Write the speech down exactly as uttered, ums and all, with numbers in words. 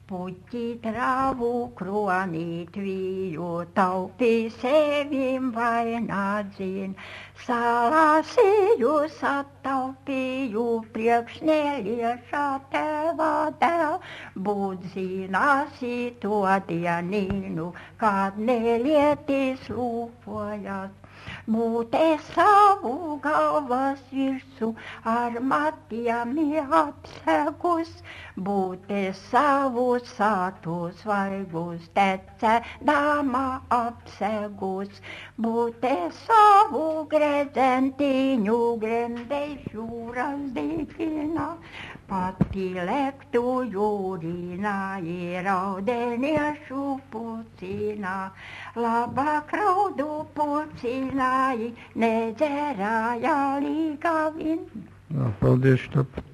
Putti travų kruonį tviju, taupi sevim vainadzin, salasijus attaupiju, priekš neliešā teva dēl, būdzinasi to dienīnu, kad nelietis lūpojas. Mūte savu galvas virsū ar matiem apsegus, būte savu sātus vaigus, tecēdama apsegus, būte savu gredzentiņu gremdēšu razdīkina, pati lektu jūrīnā, ieraudeniešu pucīnā, labāk raudu pucīnā, nedzerāja līgavin. Paldies, Štap.